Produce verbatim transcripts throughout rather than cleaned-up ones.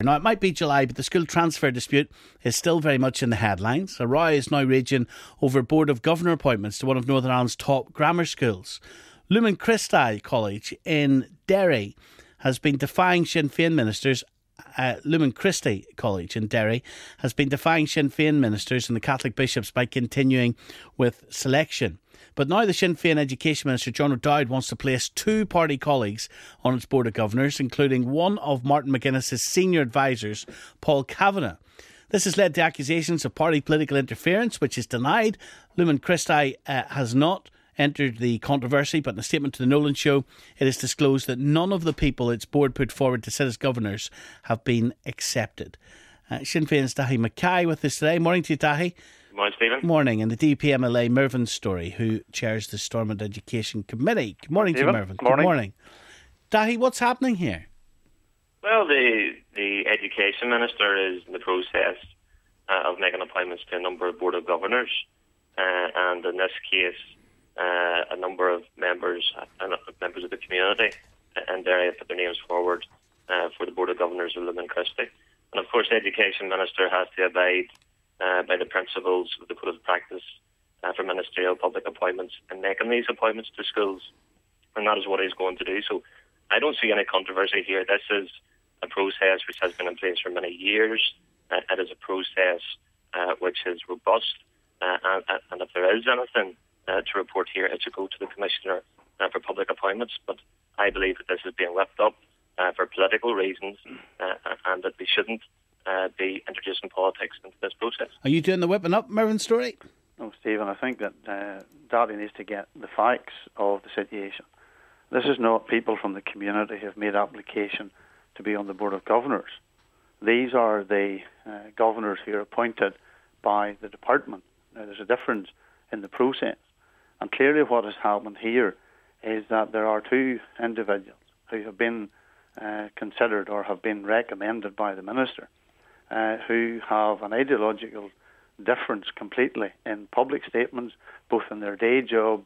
Now, it might be July, but the school transfer dispute is still very much in the headlines. A row is now raging over Board of Governor appointments to one of Northern Ireland's top grammar schools. Lumen Christi College in Derry has been defying Sinn Féin ministers. Uh, Lumen Christi College in Derry has been defying Sinn Féin ministers and the Catholic bishops by continuing with selection. But now the Sinn Féin Education Minister, John O'Dowd, wants to place two party colleagues on its Board of Governors, including one of Martin McGuinness's senior advisers, Paul Kavanagh. This has led to accusations of party political interference, which is denied. Lumen Christi uh, has not entered the controversy, but in a statement to the Nolan Show, it is disclosed that none of the people its board put forward to sit as governors have been accepted. Uh, Sinn Féin's Daithí Mackay with us today. Morning to you, Daithí. Good morning, Stephen. Morning. And the D P M L A, Mervyn Story, who chairs the Stormont Education Committee. Good morning Stephen. to you, Mervyn. Good morning. Good morning. Daithí, what's happening here? Well, the the Education Minister is in the process uh, of making appointments to a number of Board of Governors, uh, and in this case, uh, a number of members uh, members of the community in Derry have put their names forward uh, for the Board of Governors of Lumen Christi. And of course, the Education Minister has to abide uh, by the principles of the Code of Practice uh, for ministerial public appointments and making these appointments to schools, and that is what he's going to do. So I don't see any controversy here. This is a process which has been in place for many years. Uh, it is a process uh, which is robust, uh, and, and if there is anything uh, to report here, it should go to the Commissioner uh, for Public Appointments. But I believe that this is being left up uh, for political reasons, uh, and that we shouldn't uh, be introducing politics into this process. Are you doing the whipping up, Mervyn Story? No, Stephen, I think that uh, Daithí needs to get the facts of the situation. This is not people from the community who have made application to be on the Board of Governors. These are the uh, governors who are appointed by the department. Now, there's a difference in the process. And clearly what has happened here is that there are two individuals who have been uh, considered or have been recommended by the Minister uh, who have an ideological difference completely in public statements, both in their day jobs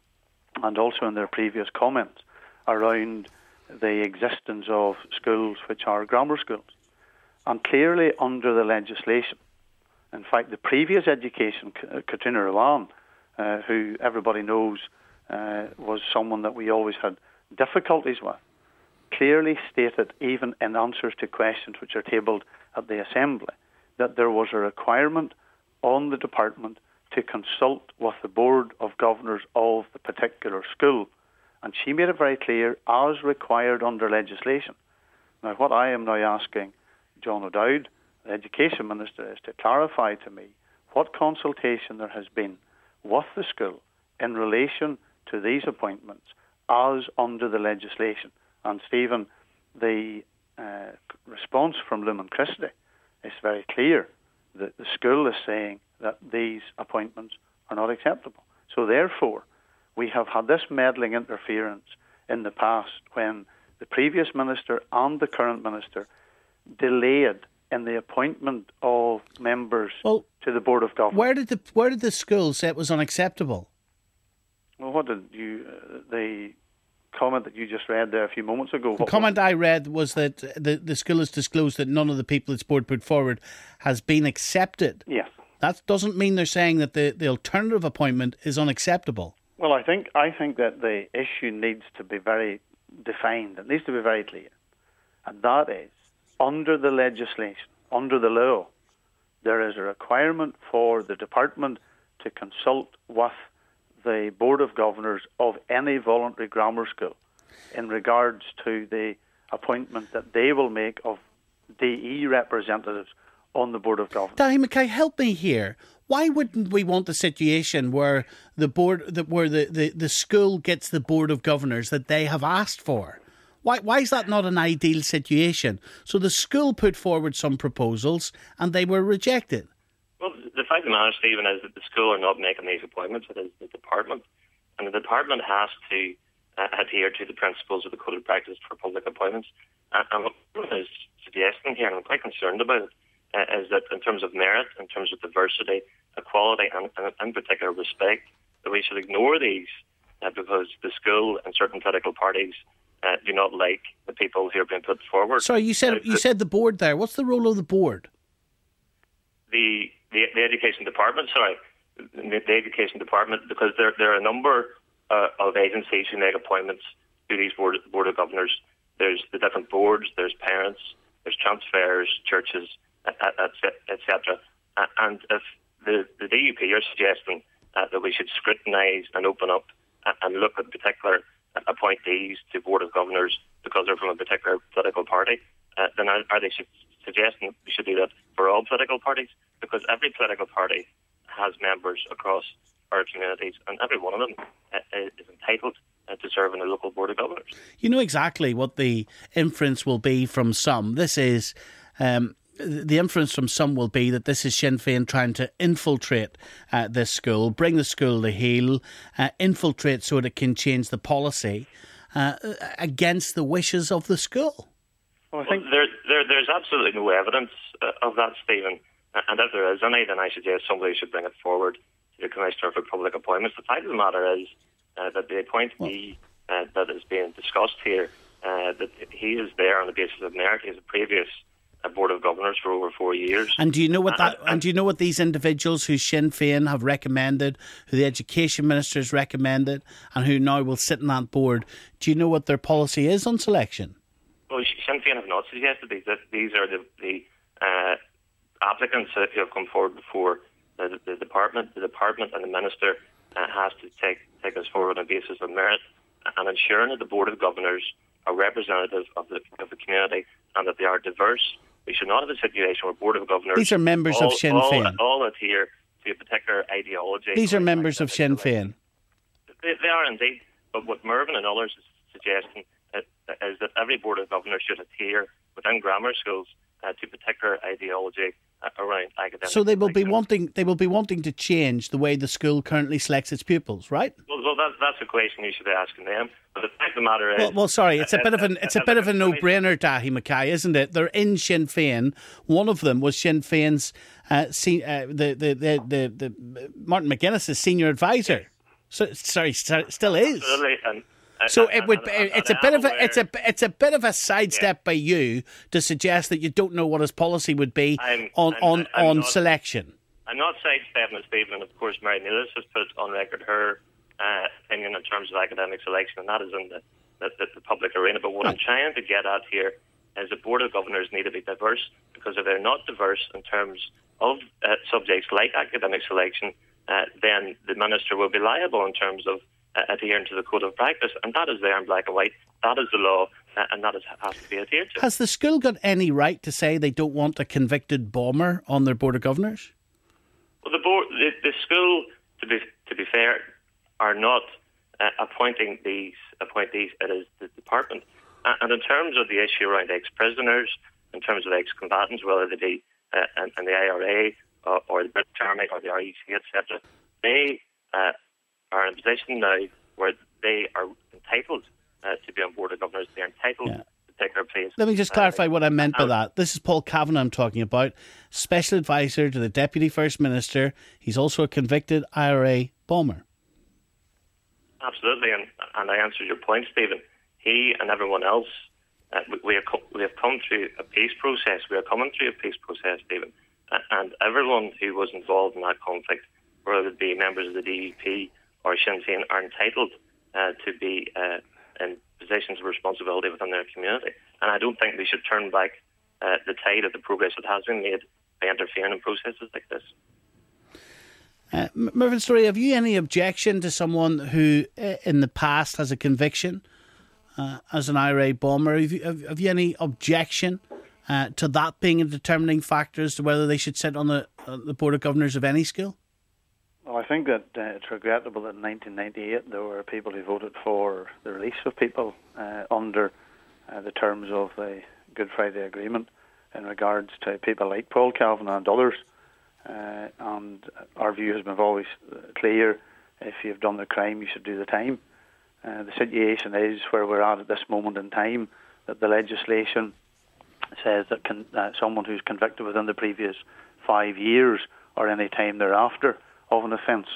and also in their previous comments around the existence of schools which are grammar schools. And clearly under the legislation, in fact the previous education, Katrina Rowan, uh, who everybody knows uh, was someone that we always had difficulties with, clearly stated, even in answers to questions which are tabled at the Assembly, that there was a requirement on the department to consult with the Board of Governors of the particular school. And she made it very clear, as required under legislation. Now, what I am now asking John O'Dowd, the Education Minister, is to clarify to me what consultation there has been with the school in relation to these appointments as under the legislation. And Stephen, the uh, response from Lumen Christi is very clear that the school is saying that these appointments are not acceptable. So therefore, we have had this meddling interference in the past when the previous minister and the current minister delayed in the appointment of members well, to the Board of Governors. Where did the where did the school say it was unacceptable? Well, what did you uh, the comment that you just read there a few moments ago? The comment I read was that the the school has disclosed that none of the people its board put forward has been accepted. Yes. That doesn't mean they're saying that the, the alternative appointment is unacceptable. Well, I think I think that the issue needs to be very defined. It needs to be very clear. And that is, under the legislation, under the law, there is a requirement for the department to consult with the Board of Governors of any voluntary grammar school in regards to the appointment that they will make of D E representatives on the Board of Governors. Daithí Mackay, help me here. Why wouldn't we want a situation where the board, that where the, the, the school gets the Board of Governors that they have asked for? Why why is that not an ideal situation? So the school put forward some proposals and they were rejected. Well, the fact of the matter, Stephen, is that the school are not making these appointments. It is the department. And the department has to uh, adhere to the principles of the Code of Practice for Public Appointments. And, and what I was suggesting here, and I'm quite concerned about it, uh, is that in terms of merit, in terms of diversity, equality, and, and in particular respect, that we should ignore these uh, because the school and certain political parties uh, do not like the people who are being put forward. Sorry, you said uh, you the, said the board there. What's the role of the board? The the, the education department. Sorry, the, the education department, because there there are a number uh, of agencies who make appointments to these board board of governors. There's the different boards. There's parents. There's transfers, churches, et cetera. And if the, the D U P are suggesting uh, that we should scrutinise and open up and look at particular appointees to board of governors because they're from a particular political party, uh, then are, are they su- suggesting we should do that for all political parties? Because every political party has members across our communities, and every one of them uh, is entitled uh, to serve in the local board of governors. You know exactly what the inference will be from some. This is... Um, The inference from some will be that this is Sinn Féin trying to infiltrate uh, this school, bring the school to heel, uh, infiltrate so that it can change the policy uh, against the wishes of the school. Well, I think well, there, there, there's absolutely no evidence uh, of that, Stephen. And if there is any, then I suggest somebody should bring it forward to the Commissioner for Public Appointments. The fact of the matter is uh, that the appointee uh, that is being discussed here, uh, that he is there on the basis of merit. He has a previous a board of governors for over four years. And do you know what that? And, and do you know what these individuals who Sinn Féin have recommended, who the Education Minister has recommended, and who now will sit on that board? Do you know what their policy is on selection? Well, Sinn Féin have not suggested these. That these are the, the uh, applicants who have come forward before the, the department. The department and the minister uh, has to take take us forward on the basis of merit and ensuring that the board of governors are representative of the of the community and that they are diverse. We should not have a situation where Board of Governors... These are members all, of Sinn all, Féin. All, all adhere to a particular ideology. These are members of Sinn Féin. They, they are indeed. But what Mervyn and others is suggesting uh, is that every Board of Governors should adhere within grammar schools uh, to particular ideology uh, around academic... So they will selection. be wanting they will be wanting to change the way the school currently selects its pupils, right? Well, well that, that's a question you should be asking them. But the fact of the matter is... Well, well sorry, it's a uh, bit of an it's a uh, bit of a uh, no-brainer, Dahi Mackay, isn't it? They're in Sinn Féin. One of them was Sinn Féin's uh, se- uh, the, the the the the Martin McGuinness's senior advisor. So sorry, still is. Absolutely, and, uh, So and, it would. And, and, it's and a bit of aware, a. It's a. It's a bit of a sidestep yeah. by you to suggest that you don't know what his policy would be I'm, on I'm, on I'm on not, selection. I'm not sidestepping it, Stephen, and of course Mary Nealis has put on record her uh, opinion in terms of academic selection, and that is in the the, the, the public arena. But what right. I'm trying to get at here is the Board of Governors need to be diverse, because if they're not diverse in terms of uh, subjects like academic selection, uh, then the minister will be liable in terms of uh, adhering to the code of practice, and that is there in black and white. That is the law, uh, and that is, has to be adhered to. Has the school got any right to say they don't want a convicted bomber on their Board of Governors? Well, the board, the, the school, to be to be fair, are not uh, appointing these appointees. It is the department. Uh, and in terms of the issue around ex-prisoners, in terms of ex-combatants, whether they be uh, in, in the I R A or, or the British Army or the R E C, et cetera, they uh, are in a position now where they are entitled uh, to be on Board of Governors. They're entitled Yeah. to take their place. Let me just clarify uh, what I meant by that. This is Paul Kavanagh I'm talking about, Special Advisor to the Deputy First Minister. He's also a convicted I R A bomber. Absolutely, and, and I answered your point, Stephen. He and everyone else, uh, we, we, have co- we have come through a peace process. We are coming through a peace process, Stephen. Uh, and everyone who was involved in that conflict, whether it be members of the D U P or Sinn Féin, are entitled uh, to be uh, in positions of responsibility within their community. And I don't think we should turn back uh, the tide of the progress that has been made by interfering in processes like this. Uh, Mervyn Storey, have you any objection to someone who uh, in the past has a conviction uh, as an I R A bomber? Have you, have, have you any objection uh, to that being a determining factor as to whether they should sit on the, uh, the Board of Governors of any school? Well, I think that uh, it's regrettable that in nineteen ninety-eight there were people who voted for the release of people uh, under uh, the terms of the Good Friday Agreement in regards to people like Paul Kavanagh and others. Uh, and our view has been always clear: if you've done the crime, you should do the time. Uh, the situation is where we're at at this moment in time, that the legislation says that con- uh, someone who's convicted within the previous five years or any time thereafter of an offence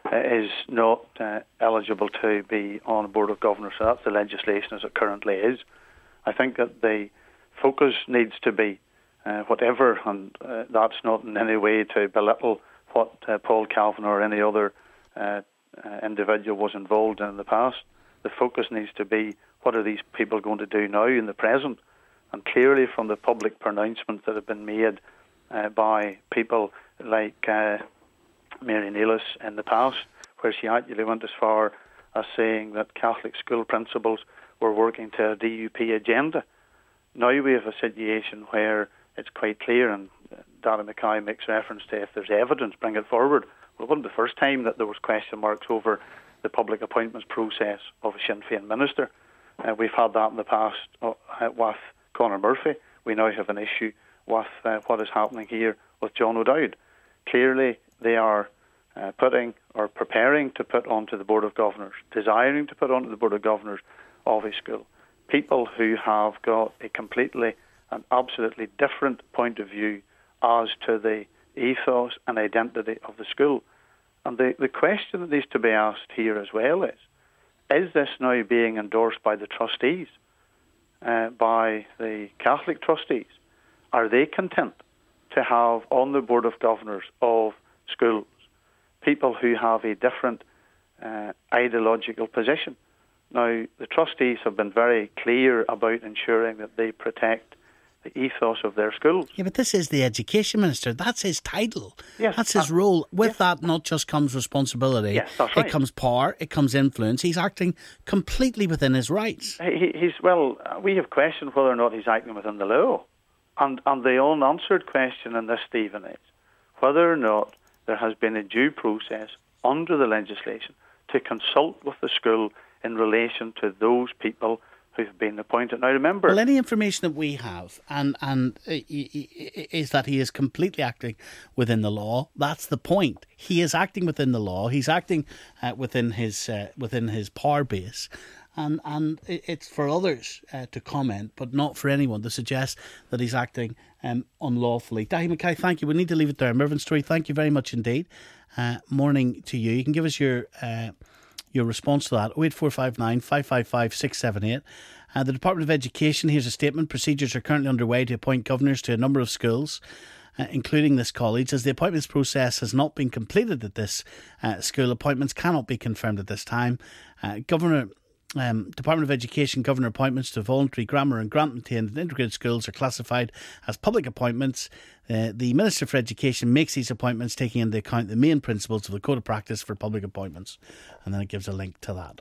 uh, is not uh, eligible to be on a Board of Governors. So that's the legislation as it currently is. I think that the focus needs to be uh, whatever, and uh, that's not in any way to belittle what uh, Paul Calvin or any other uh, uh, individual was involved in in the past. The focus needs to be, what are these people going to do now in the present? And clearly from the public pronouncements that have been made uh, by people like uh, Mary Nelis in the past, where she actually went as far as saying that Catholic school principals were working to a D U P agenda. Now we have a situation where it's quite clear, and Darragh Mackay makes reference to, if there's evidence, bring it forward. Well, it wasn't the first time that there was question marks over the public appointments process of a Sinn Féin minister. Uh, we've had that in the past uh, with Conor Murphy. We now have an issue with uh, what is happening here with John O'Dowd. Clearly, they are uh, putting or preparing to put onto the Board of Governors, desiring to put onto the Board of Governors of a school, people who have got a completely and absolutely different point of view as to the ethos and identity of the school. And the, the question that needs to be asked here as well is, is this now being endorsed by the trustees, uh, by the Catholic trustees? Are they content to have on the Board of Governors of schools people who have a different uh, ideological position? Now, the trustees have been very clear about ensuring that they protect the ethos of their schools. Yeah, but this is the Education Minister. That's his title. Yes, that's his uh, role. With yes. that, not just comes responsibility. Yes, that's right. It comes power. It comes influence. He's acting completely within his rights. He, he's well. We have questioned whether or not he's acting within the law, and and the unanswered question in this, Stephen, is whether or not there has been a due process under the legislation to consult with the school in relation to those people who've been appointed. Now, remember... Well, any information that we have and and uh, is that he is completely acting within the law. That's the point. He is acting within the law. He's acting uh, within his uh, within his power base. And and it's for others uh, to comment, but not for anyone to suggest that he's acting um, unlawfully. Darragh Mackay, thank you. We need to leave it there. Mervyn Storey, thank you very much indeed. Uh, morning to you. You can give us your... Uh, Your response to that, oh eight four five nine, five five five, six seven eight. Uh, the Department of Education, here's a statement. Procedures are currently underway to appoint governors to a number of schools, uh, including this college. As the appointments process has not been completed at this uh, school, appointments cannot be confirmed at this time. Uh, Governor... Um, Department of Education governor appointments to voluntary grammar and grant maintained and integrated schools are classified as public appointments. Uh, the Minister for Education makes these appointments taking into account the main principles of the Code of Practice for Public Appointments. And then it gives a link to that.